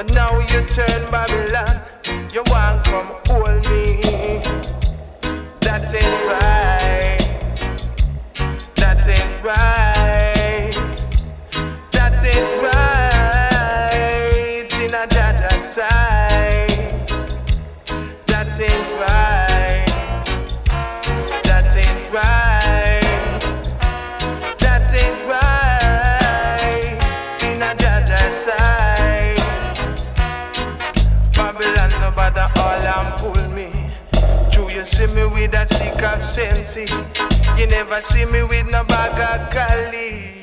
But now you turn Babylon, you want come hold me. That ain't right. That ain't right. That ain't right. In a Jaja's side. That ain't right. That ain't right. That ain't right. In a Jaja's side. Babylon no bother all and pull me. True, you see me with a stick of sense. You never see me with no bag of Cali.